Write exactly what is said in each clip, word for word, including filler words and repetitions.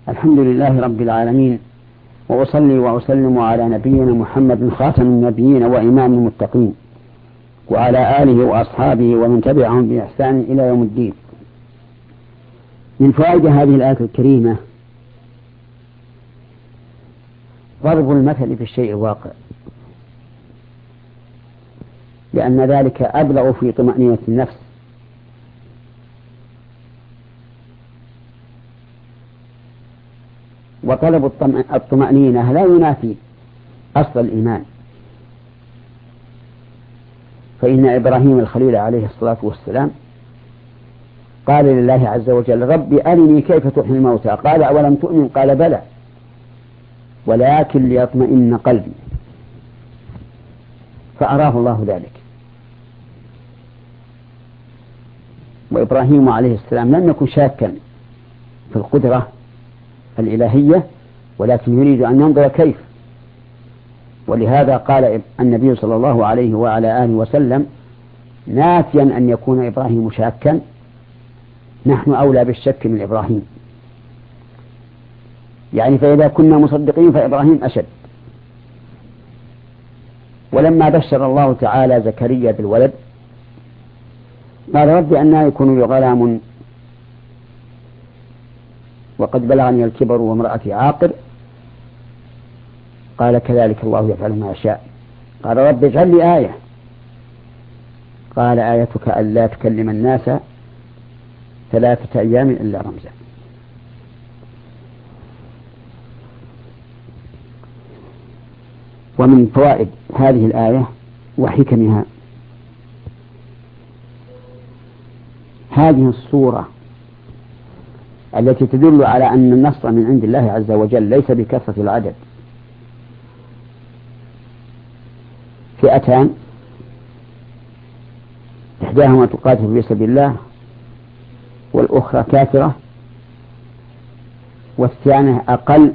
الحمد لله رب العالمين، وأصلي وأسلم على نبينا محمد خاتم النبيين وإمام المتقين، وعلى آله وأصحابه ومن تبعهم بإحسان إلى يوم الدين. من فوائد هذه الآية الكريمة ضرب المثل في الشيء الواقع، لأن ذلك أبلغ في طمأنينة النفس، وطلب الطمأنينة لا ينافي أصل الإيمان. فإن إبراهيم الخليل عليه الصلاة والسلام قال لله عز وجل: رب أرني كيف تحيي الموتى، قال: أولم تؤمن؟ قال: بلى ولكن ليطمئن قلبي، فأراه الله ذلك. وإبراهيم عليه السلام لم يكن شاكا في القدرة الإلهية، ولكن يريد أن ينظر كيف، ولهذا قال النبي صلى الله عليه وعلى آله وسلم نافيا أن يكون إبراهيم شاكا: نحن أولى بالشك من إبراهيم. يعني فإذا كنا مصدقين فإبراهيم أشد. ولما بشر الله تعالى زكريا بالولد قال: رب أنى يكون لي غلام وقد بلغني الكبر وامرأتي عاقر، قال: كذلك الله يفعل ما يشاء. قال: رب اجعل لي آية، قال: آيتك ألا تكلم الناس ثلاثة أيام إلا رمزا. ومن فوائد هذه الآية وحكمها هذه الصورة التي تدل على أن النصر من عند الله عز وجل ليس بكثرة العدد. فئتان إحداهما تقاتل في سبيل الله والأخرى كافرة، والثانية أقل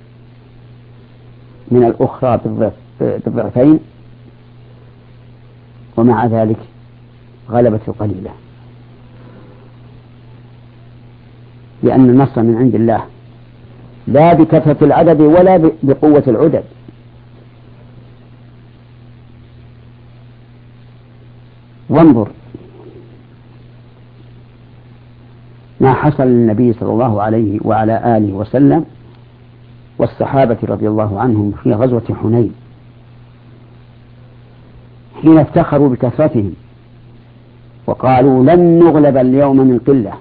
من الأخرى بالضعفين، ومع ذلك غلبت القليلة، لأن النصر من عند الله لا بكثرة العدد ولا بقوة العدد. وانظر ما حصل للنبي صلى الله عليه وعلى آله وسلم والصحابة رضي الله عنهم في غزوة حنين، حين افتخروا بكثرتهم وقالوا: لن نغلب اليوم من قلة،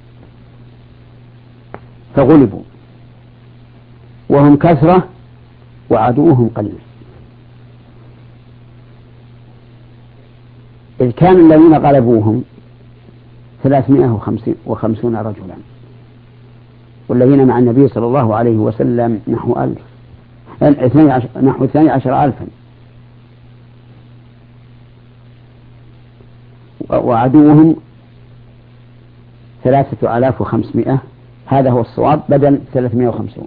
فغلبوا وهم كثرة وعدوهم قليل. إذ كان الذين غلبوهم ثلاثمائة وخمسون رجلا، والذين مع النبي صلى الله عليه وسلم نحو ألف نحو اثني عشر ألفا، وعدوهم ثلاثة آلاف وخمسمائة، هذا هو الصواب، بدل ثلاثمائة وخمسون.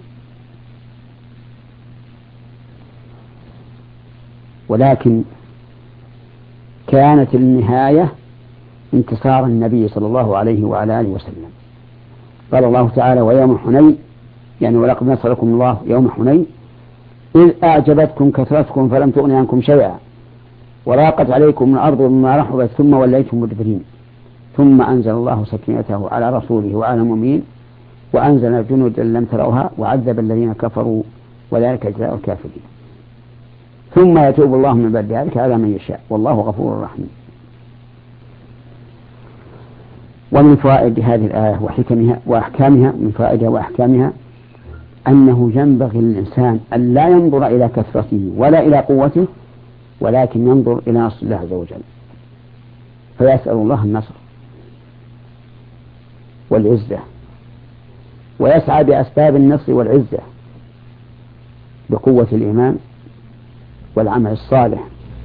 ولكن كانت النهاية انتصار النبي صلى الله عليه وعلى آله وسلم. قال الله تعالى: ويوم حنين، يعني ولقد نصركم الله يوم حنين إذ أعجبتكم كثرتكم فلم تغن عنكم شيئا وراقت عليكم الأرض بما رحبت ثم وليتم مدبرين ثم أنزل الله سكينته على رسوله وعلى المؤمنين وأنزل جنودا لم تروها وعذب الذين كفروا وذلك جزاء الكافرين ثم يتوب الله من بعد ذلك على من يشاء والله غفور رحيم. ومن فوائد هذه الآية وحكمها وأحكامها من فائدها وأحكامها أنه ينبغي للإنسان أن لا ينظر إلى كثرته ولا إلى قوته، ولكن ينظر إلى نصر الله عز وجل، فيسأل الله النصر والعزة، ويسعى بأسباب النصر والعزة بقوة الإيمان والعمل الصالح.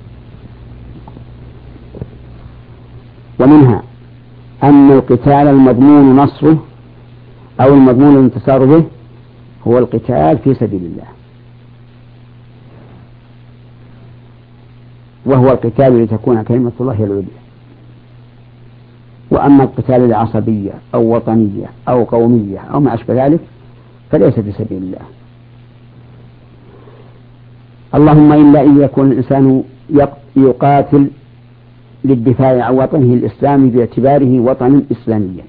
ومنها أن القتال المضمون نصره أو المضمون الانتصار به هو القتال في سبيل الله، وهو القتال لتكون كلمة الله هي العليا. وأما القتال العصبية أو وطنية أو قومية أو ما أشبه ذلك فليس في سبيل الله. اللهم إلا أن يكون الإنسان يقاتل للدفاع عن وطنه الإسلامي باعتباره وطنا إسلاميا،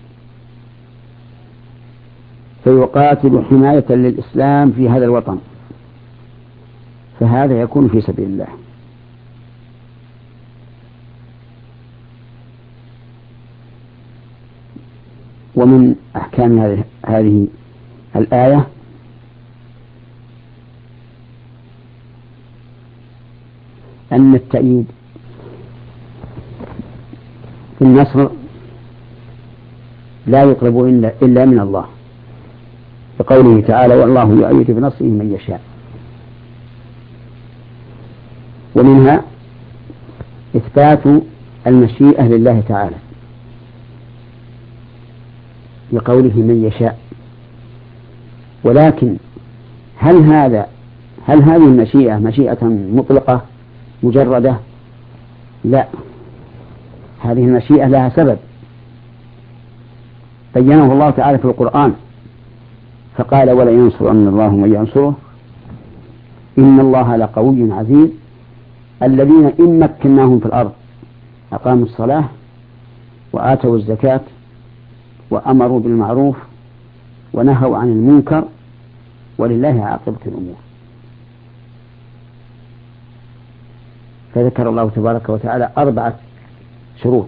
فيقاتل حماية للإسلام في هذا الوطن، فهذا يكون في سبيل الله. ومن أحكام هذه هذه الآية أن التأييد في النصر لا يطلب إلا من الله، بقوله تعالى: والله يؤيد بنصره من يشاء. ومنها إثبات المشيئة لله تعالى بقوله من يشاء. ولكن هل هذا هل هذه المشيئة مشيئة مطلقة مجردة؟ لا، هذه المشيئة لها سبب بينه الله تعالى في القرآن، فقال: ولا ينصرن الله من ينصره إن الله لقوي عزيز الذين إن مكناهم في الأرض أقاموا الصلاة وآتوا الزكاة وأمروا بالمعروف ونهوا عن المنكر ولله عاقبة الأمور. فذكر الله تبارك وتعالى أربعة شروط: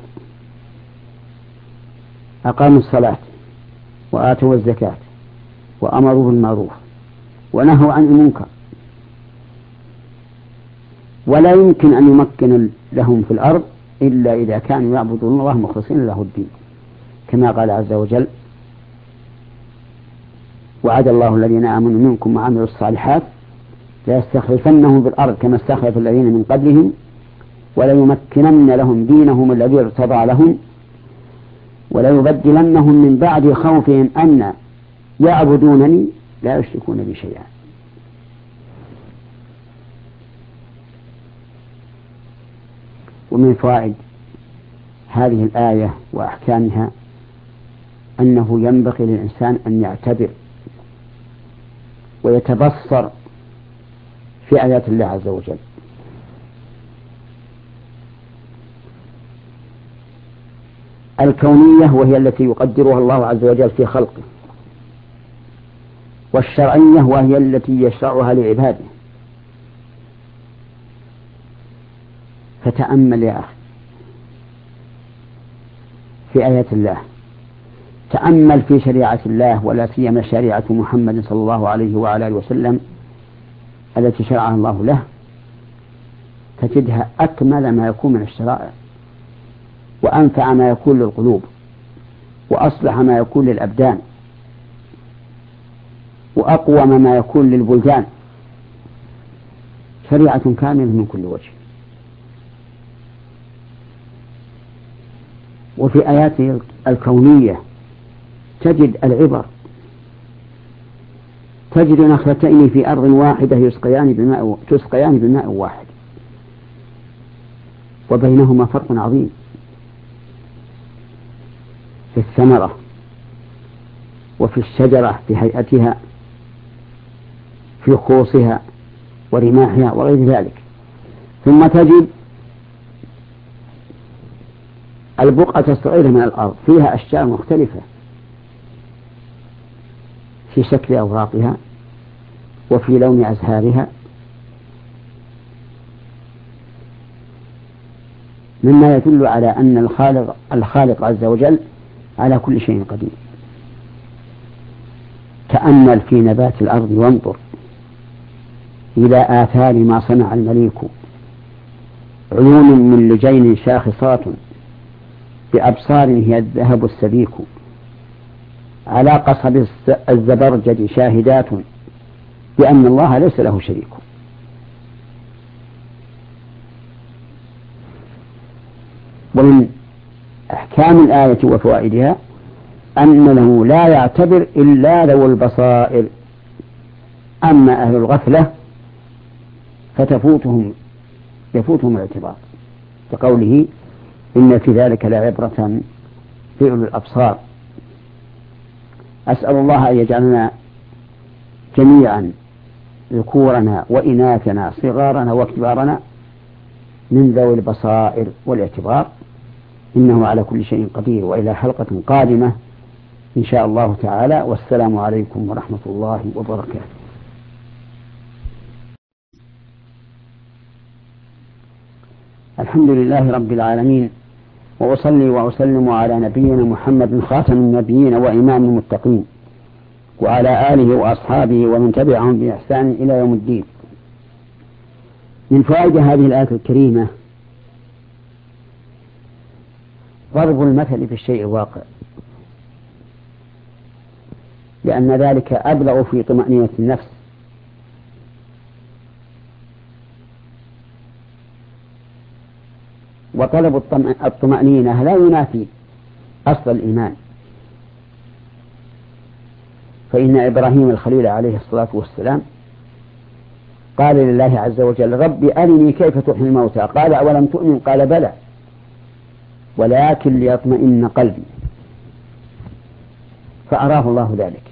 أقاموا الصلاة وآتوا الزكاة وأمروا بالمعروف ونهوا عن المنكر. ولا يمكن أن يمكن لهم في الأرض إلا إذا كانوا يعبدون الله مخلصين له الدين، كما قال عز وجل: وعد الله الذين آمنوا منكم وعملوا الصالحات ليستخلفنهم في الأرض كما استخلف الذين من قبلهم وليمكنن لهم دينهم الذي ارتضى لهم وليبدلنهم من بعد خوفهم أن يعبدونني لا يشركون بي شيئا. ومن فوائد هذه الآية وأحكامها أنه ينبغي للإنسان أن يعتبر ويتبصر في آيات الله عز وجل، الكونية وهي التي يقدرها الله عز وجل في خلقه، والشرعية وهي التي يشرعها لعباده. فتأمل يا أخي في آيات الله، تأمل في شريعة الله ولا سيما شريعة محمد صلى الله عليه وعلى آله وسلم التي شرعها الله له، تجدها أكمل ما يكون من الشرائع، وأنفع ما يكون للقلوب، وأصلح ما يكون للأبدان، وأقوم ما يكون للبلدان، شريعة كاملة من كل وجه. وفي آياته الكونية تجد العبر، تجد نخلتين في أرض واحدة يسقيان بماء تسقيان بماء واحد وبينهما فرق عظيم في الثمرة وفي الشجرة في هيئتها في خوصها ورماحها وغير ذلك. ثم تجد البقعة الصغيرة من الأرض فيها أشجار مختلفة في شكل أوراقها وفي لون أزهارها، مما يدل على أن الخالق, الخالق عز وجل على كل شيء قدير. تأمل في نبات الأرض وانظر إلى آثار ما صنع المليك، عيون من لجين شاخصات بأبصار هي الذهب السبيك، على قصب الزبرجد شاهدات بأن الله ليس له شريك. ومن أحكام الآية وفوائدها أنه لا يعتبر إلا ذو البصائر، أما أهل الغفلة فتفوتهم يفوتهم الاعتبار، كقوله: إن في ذلك لعبرة في أولي الأبصار. أسأل الله أن يجعلنا جميعا ذكورنا وإناثنا صغارنا وكبارنا من ذوي البصائر والاعتبار، إنه على كل شيء قدير. وإلى حلقة قادمة إن شاء الله تعالى، والسلام عليكم ورحمة الله وبركاته. الحمد لله رب العالمين، وأصلي وأسلم على نبينا محمد خاتم النبيين وإمام المتقين، وعلى آله وأصحابه ومن تبعهم بإحسان إلى يوم الدين. من فوائد هذه الآية الكريمة ضرب المثل في الشيء الواقع، لأن ذلك أبلغ في طمأنينة النفس. وطلب الطمأنينة لا ينافي أصل الإيمان، فإن إبراهيم الخليل عليه الصلاة والسلام قال لله عز وجل: رب أرني كيف تحيي الموتى، قال: أولم تؤمن؟ قال: بلى ولكن ليطمئن قلبي، فأراه الله ذلك.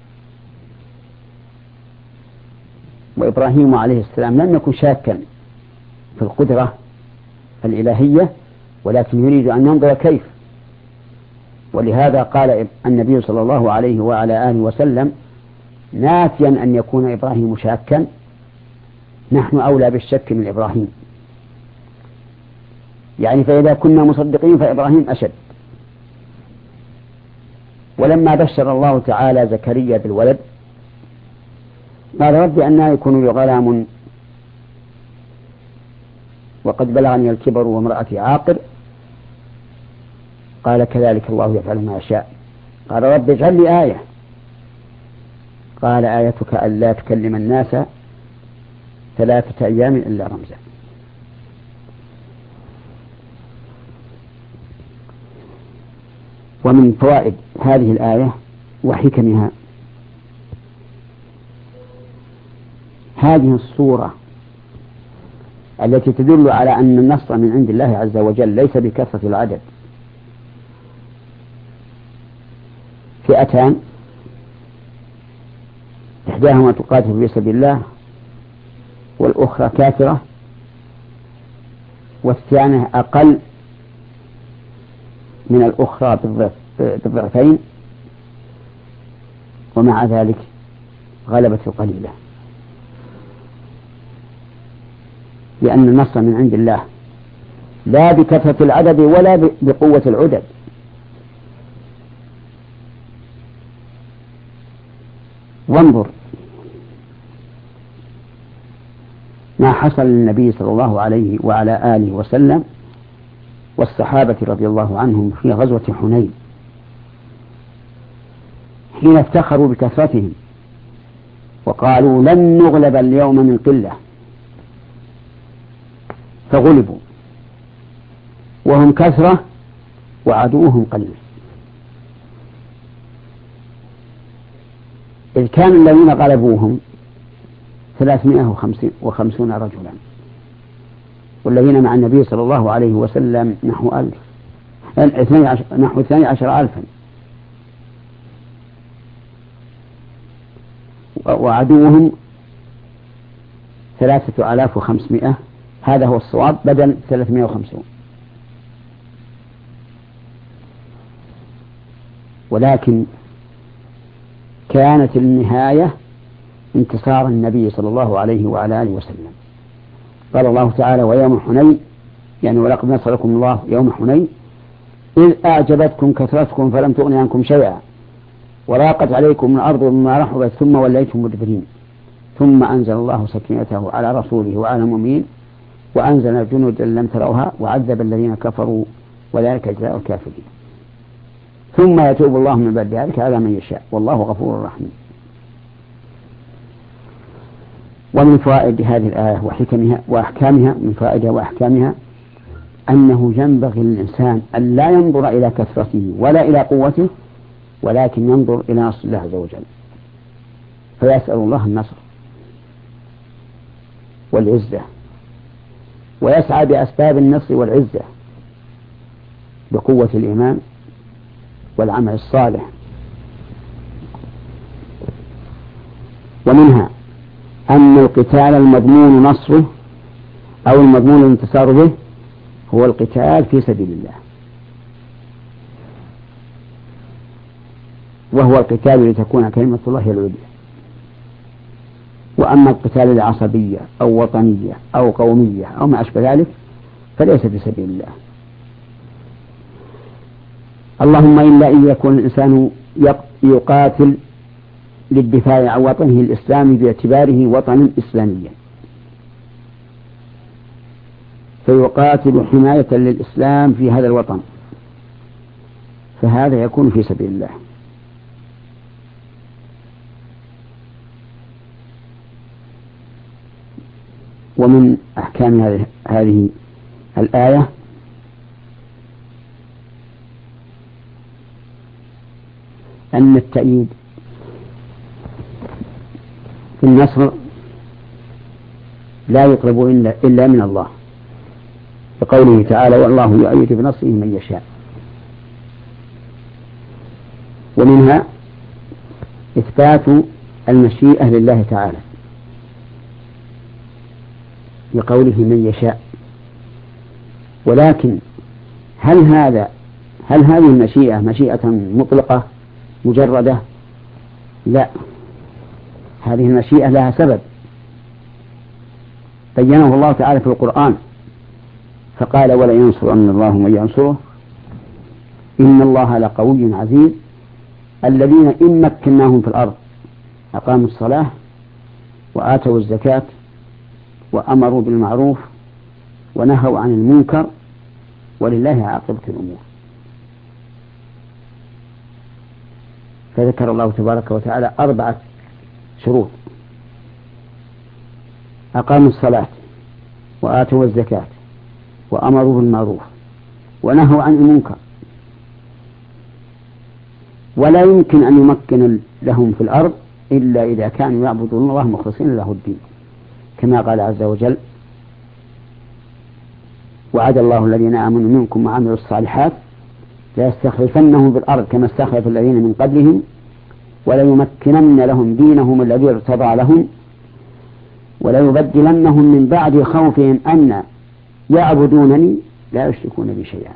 وإبراهيم عليه السلام لم يكن شاكا في القدرة الإلهية، ولكن يريد أن ينظر كيف. ولهذا قال النبي صلى الله عليه وعلى آله وسلم نافيا أن يكون إبراهيم شاكا: نحن أولى بالشك من إبراهيم. يعني فإذا كنا مصدقين فإبراهيم أشد. ولما بشر الله تعالى زكريا بالولد قال: رب أنى يكون لي غلام وقد بلغني الكبر وامرأتي عاقر، قال: كذلك الله يفعل ما يشاء. قال: رب اجعل لي آية، قال: آيتك ألا تكلم الناس ثلاثة أيام إلا رمزا. ومن فوائد هذه الآية وحكمها هذه الصورة التي تدل على أن النصر من عند الله عز وجل ليس بكثرة العدد. فئتان إحداهما تقاتل في سبيل الله والأخرى كافرة، والثانية أقل من الأخرى بالضعفين، ومع ذلك غلبت القليلة، لأن النصر من عند الله لا بكثرة العدد ولا بقوة العدد. وانظر ما حصل للنبي صلى الله عليه وعلى آله وسلم والصحابة رضي الله عنهم في غزوة حنين، حين افتخروا بكثرتهم وقالوا: لن نغلب اليوم من قلة، فغلبوا وهم كثرة وعدوهم قليل. إذ كان الذين غلبوهم ثلاثمائة وخمسون رجلا، والذين مع النبي صلى الله عليه وسلم نحو ألف نحو اثني عشر ألفا، وعدوهم ثلاثة آلاف وخمسمائة، هذا هو الصواب، بدل ثلاثمائة وخمسون. ولكن كانت النهاية انتصار النبي صلى الله عليه وعلى آله وسلم. قال الله تعالى: ويوم حنين، يعني ولقد نصركم الله يوم حنين إذ أعجبتكم كثرتكم فلم تغن عنكم شيئا وراقت عليكم الأرض بما رحبت ثم وليتم مدبرين ثم أنزل الله سكينته على رسوله وعلى المؤمنين وأنزل جنودا لم تروها وعذب الذين كفروا وذلك جزاء الكافرين ثم يتوب الله من بعد ذلك على من يشاء والله غفور رحيم. ومن فوائد هذه الآية وحكمها وأحكامها من فائدة وأحكامها أنه ينبغي للإنسان أن لا ينظر إلى كثرته ولا إلى قوته، ولكن ينظر إلى نصر الله عز وجل، فيسأل الله النصر والعزة، ويسعى بأسباب النصر والعزة بقوة الإيمان والعمل الصالح. ومنها أن القتال المضمون نصره أو المضمون الانتصار به هو القتال في سبيل الله، وهو القتال لتكون كلمة الله هي العليا. وأما القتال العصبية أو وطنية أو قومية أو ما أشبه ذلك فليس في سبيل الله. اللهم إلا أن يكون الإنسان يقاتل للدفاع عن وطنه الإسلامي باعتباره وطنا إسلاميا، فيقاتل حماية للإسلام في هذا الوطن، فهذا يكون في سبيل الله. ومن أحكام هذه الآية أن التأييد في النصر لا يطلب إلا من الله، بقوله تعالى: والله يؤيد بنصره من يشاء. ومنها إثبات المشيئة لله تعالى بقوله من يشاء. ولكن هل هذا هل هذه المشيئة مشيئة مطلقة مجردة؟ لا، هذه المشيئة لها سبب بينه الله تعالى في القرآن، فقال: ولا ينصرن الله من ينصره إن الله لقوي عزيز الذين إن مكناهم في الأرض أقاموا الصلاة وآتوا الزكاة وأمروا بالمعروف ونهوا عن المنكر ولله عاقبة الأمور. فذكر الله تبارك وتعالى أربعة شروط: أقاموا الصلاة وآتوا الزكاة وأمروا بالمعروف ونهوا عن المنكر. ولا يمكن أن يمكن لهم في الأرض إلا إذا كانوا يعبدون الله مخلصين له الدين، كما قال عز وجل: وعد الله الذين آمنوا منكم وعملوا الصالحات ليستخلفنهم في الأرض كما استخلف الذين من قبلهم وليمكنن لهم دينهم الذي ارتضى لهم وليبدلنهم من بعد خوفهم أن يعبدونني لا يشركون بي شيئا.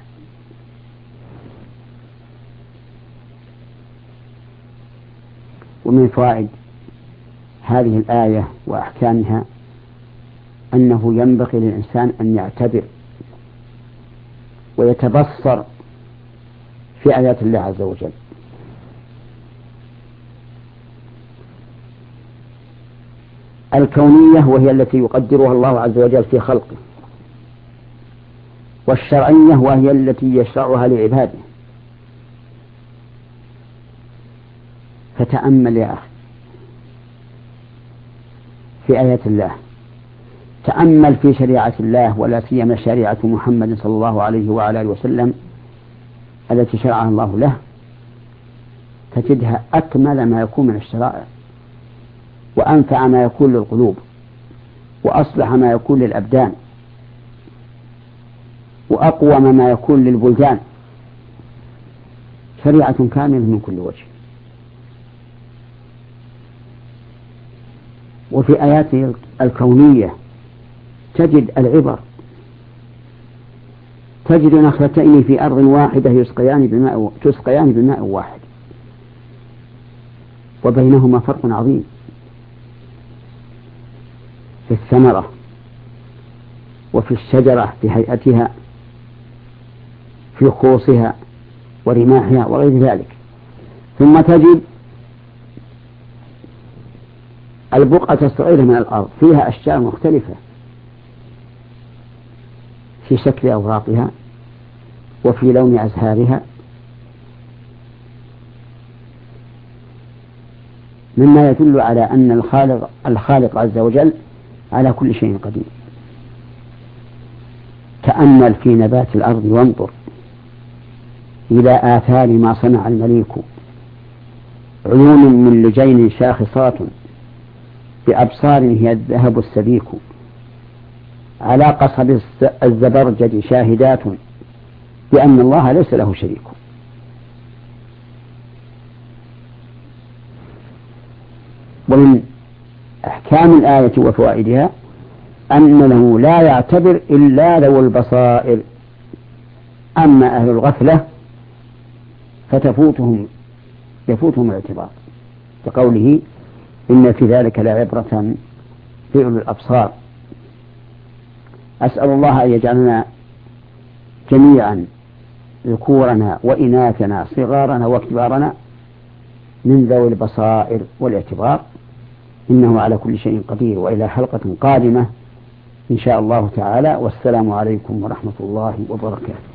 ومن فوائد هذه الآية وأحكامها أنه ينبغي للإنسان أن يعتبر ويتبصر في آيات الله عز وجل، الكونية وهي التي يقدرها الله عز وجل في خلقه، والشرعية وهي التي يشرعها لعباده. فتأمل يا أخي في آيات الله، تأمل في شريعة الله ولا سيما شريعة محمد صلى الله عليه وعلى آله وسلم التي شرعها الله له، تجدها أكمل ما يكون من الشرائع، وأنفع ما يكون للقلوب، وأصلح ما يكون للأبدان، وأقوم ما يكون للبلدان، شريعة كاملة من كل وجه. وفي آياته الكونية تجد العبر، تجد نخلتين في أرض واحدة يسقيان بماء تسقيان بماء واحد وبينهما فرق عظيم في الثمرة وفي الشجرة في هيئتها في خوصها ورماحها وغير ذلك. ثم تجد البقعة الصغيرة من الأرض فيها أشجار مختلفة في شكل أوراقها وفي لون أزهارها، مما يدل على أن الخالق الخالق عز وجل على كل شيء قدير. تأمل في نبات الأرض وانظر إلى آثار ما صنع المليك، عيون من لجين شاخصات بأبصار هي الذهب السبيك، على قصب الزبرجد شاهدات بأن الله ليس له شريك. ومن أحكام الآية وفوائدها أنه لا يعتبر إلا ذوي البصائر، أما أهل الغفلة فتفوتهم يفوتهم الاعتبار، كقوله إن في ذلك لعبرة في أولي الأبصار. أسأل الله أن يجعلنا جميعا ذكورنا وإناثنا صغارنا وكبارنا من ذوي البصائر والاعتبار، إنه على كل شيء قدير. وإلى حلقة قادمة إن شاء الله تعالى، والسلام عليكم ورحمة الله وبركاته.